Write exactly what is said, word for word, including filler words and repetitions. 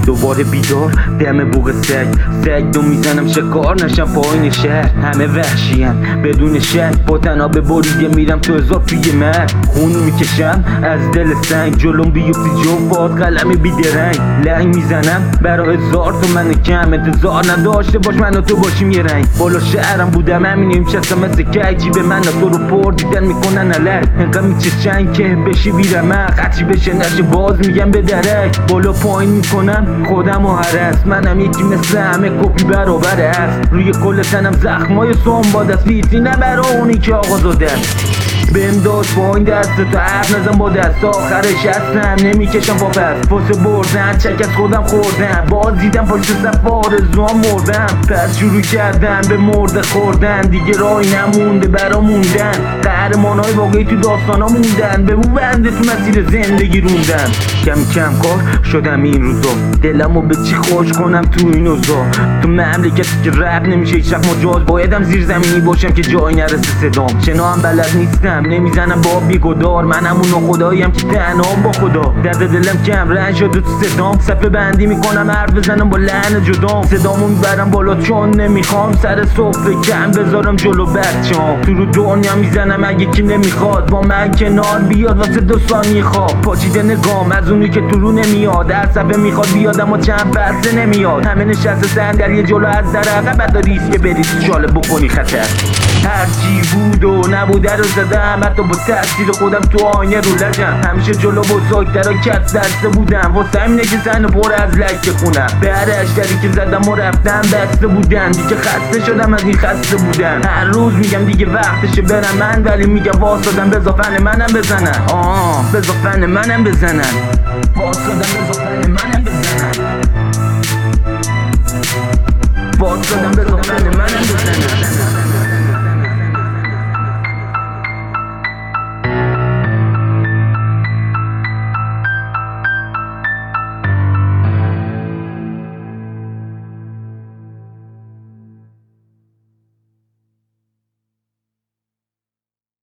دوباره بیدار دم بوق سگ سگ دو میزنم شکار نشم پایین شهر. همه وحشیم بدون شک با تناب بریده میرم تو هزار توی من. خون میکشم از دل سنگ جلوم بیفتی جفات قلم بیدرنگ. لنگ میزنم برا هزار تو من کم انتظار نداشته باش من و تو باشیم یه رنگ. بالا شهرم بودم همینیم چستم مثل که جیب من تو رو پر دیدن میکنن علک. انقدر میچشن که بشی بیرم قطعی بشه نشه باز میگم به درک. بالا پایین میکنم خودم و هرست منم یکی مثل همه کپی برابر است. روی کل تنم زخمای سنباد است ویتی نه برا اونی که آقا زادن. بهم داشت با این دست تو حرف نزن با دست آخرش هستم نمیکشم واپس. واسه بردن چک از خودم خوردم باز دیدم پشت صف آرزوام مردم. پس شروع کردم به مرده خوردن دیگه راهی نمونده برا موندن. قهرمانای واقعی تو داستانا موندن به بو بنده تو مسیر زندگی روندن. کم کم کار شدم این روزا دلمو به چی خوش کنم تو این اوضاع. تو مملکتی که رپ نمیشه هیچ وقت مجاز بایدم زیر زمینی باشم که جایی نرسه صدام. شنا هم بلد نیستم نمیزنم با بیگدار منم اون خداییم که تنهام با خدا. درد دلم کم رنج شده تو صدام صفحه بندی میکنم حرف بزنم با لحن جدام. صدامو میبرم بالا چون نمیخوام سر صفحه کم بذارم جلو بچه‌ام. تو رو دنیا میزنم اگه کی نمیخواد با من کنار بیاد واسه دو ثانیه خواب. پاچیده نگام از اونی که تو رو نمیاد در صفحه میخواد بیاد اما چند فصله نمیاد. همه نشسته صندلی جلو از در عقب بعد ریسک بری شاله بکنی خطر. هرچی بود و نبوده رو زدم حتی با تاثیر خودم تو آینه رو لجم. همیشه جلو بزرگترا کت دسته بودم واسه همینه که زن پر از لکه خونم. به هر اشتری که زدم و رفتم بسته بودن دیگه خسته شدم از این خسته بودن. هر روز میگم دیگه وقتشه برم من ولی میگم واسادم بزا فن منم بزنن. آه بزا فن منم بزنن واسادم بزا فن منم